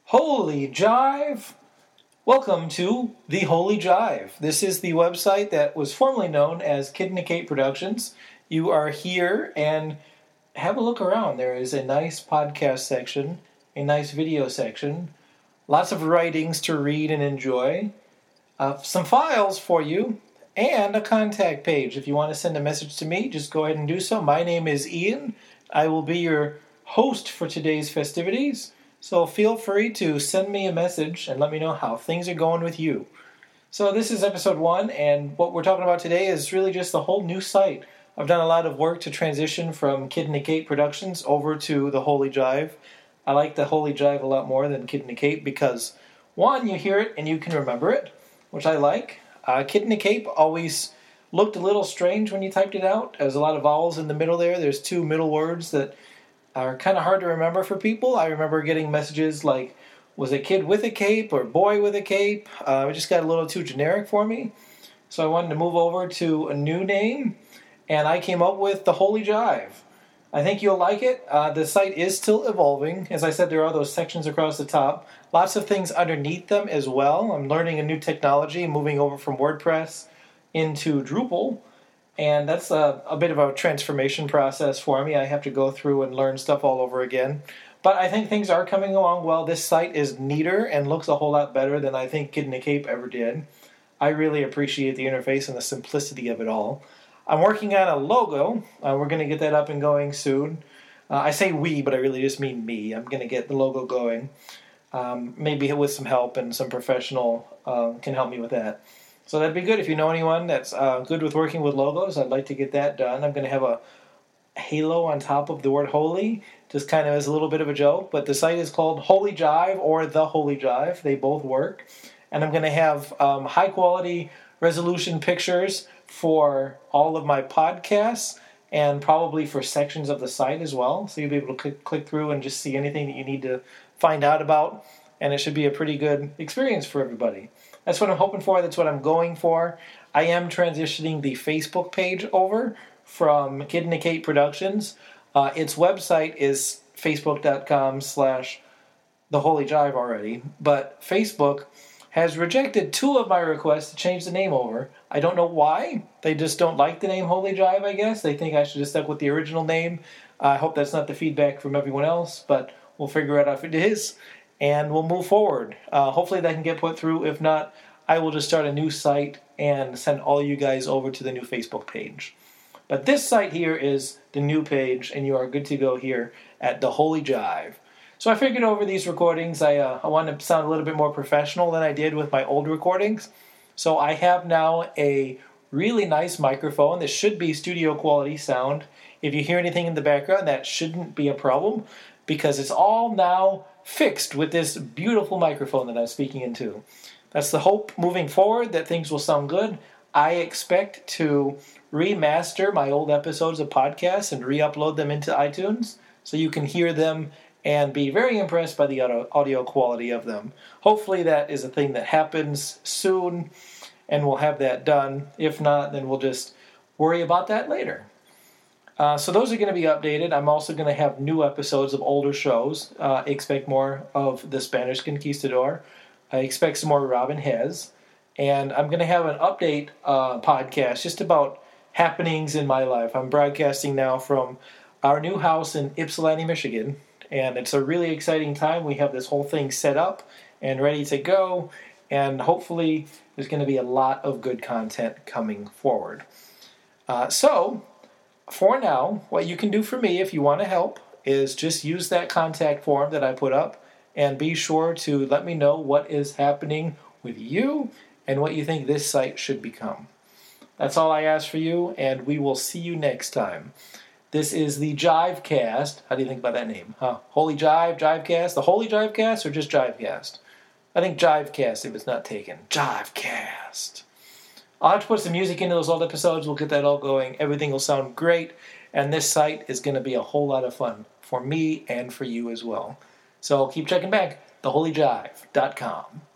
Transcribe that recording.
Holy Jive! Welcome to The Holy Jive. This is the website that was formerly known as Kid and Kate Productions. You are here and have a look around. There is a nice podcast section, a nice video section, lots of writings to read and enjoy, some files for you, and a contact page. If you want to send a message to me, just go ahead and do so. My name is Ian. I will be your host for today's festivities. So feel free to send me a message and let me know how things are going with you. So this is episode 1, and what we're talking about today is really just the whole new site. I've done a lot of work to transition from Kid and Kate Productions over to the Holy Jive. I like the Holy Jive a lot more than Kid and Kate because, one, you hear it and you can remember it, which I like. Kid and Kate always looked a little strange when you typed it out. There's a lot of vowels in the middle there. There's two middle words that are kind of hard to remember for people. I remember getting messages like, was it kid with a cape or boy with a cape? It just got a little too generic for me. So I wanted to move over to a new name, and I came up with the Holy Jive. I think you'll like it. The site is still evolving. As I said, there are those sections across the top. Lots of things underneath them as well. I'm learning a new technology, moving over from WordPress into Drupal. And that's a bit of a transformation process for me. I have to go through and learn stuff all over again. But I think things are coming along well. This site is neater and looks a whole lot better than I think Kid and Cape ever did. I really appreciate the interface and the simplicity of it all. I'm working on a logo. We're going to get that up and going soon. I say we, but I really just mean me. I'm going to get the logo going. Maybe with some help and some professional can help me with that. So that'd be good. If you know anyone that's good with working with logos, I'd like to get that done. I'm going to have a halo on top of the word holy, just kind of as a little bit of a joke. But the site is called Holy Jive or The Holy Jive. They both work. And I'm going to have high-quality resolution pictures for all of my podcasts and probably for sections of the site as well. So you'll be able to click through and just see anything that you need to find out about. And it should be a pretty good experience for everybody. That's what I'm hoping for. That's what I'm going for. I am transitioning the Facebook page over from Kid and Kate Productions. Its website is facebook.com/theholyjive already, but Facebook has rejected 2 of my requests to change the name over. I don't know why. They just don't like the name Holy Jive, I guess. They think I should have stuck with the original name. I hope that's not the feedback from everyone else, but we'll figure it out if it is. And we'll move forward. Hopefully that can get put through. If not, I will just start a new site and send all you guys over to the new Facebook page. But this site here is the new page, and you are good to go here at The Holy Jive. So I figured over these recordings, I wanted to sound a little bit more professional than I did with my old recordings. So I have now a really nice microphone. This should be studio quality sound. If you hear anything in the background, that shouldn't be a problem because it's all now fixed with this beautiful microphone that I'm speaking into. That's the hope moving forward, that things will sound good. I expect to remaster my old episodes of podcasts and re-upload them into iTunes so you can hear them and be very impressed by the audio quality of them. Hopefully that is a thing that happens soon and we'll have that done. If not, then we'll just worry about that later. So those are going to be updated. I'm also going to have new episodes of older shows. Expect more of The Spanish Conquistador. I expect some more Robin Hez. And I'm going to have an update podcast just about happenings in my life. I'm broadcasting now from our new house in Ypsilanti, Michigan. And it's a really exciting time. We have this whole thing set up and ready to go. And hopefully there's going to be a lot of good content coming forward. So for now, what you can do for me if you want to help is just use that contact form that I put up and be sure to let me know what is happening with you and what you think this site should become. That's all I ask for you, and we will see you next time. This is the Jivecast. How do you think about that name? Holy Jive, Jivecast? The Holy Jivecast or just Jivecast? I think Jivecast if it's not taken. Jivecast. I'll have to put some music into those old episodes. We'll get that all going. Everything will sound great. And this site is going to be a whole lot of fun for me and for you as well. So keep checking back. theholyjive.com.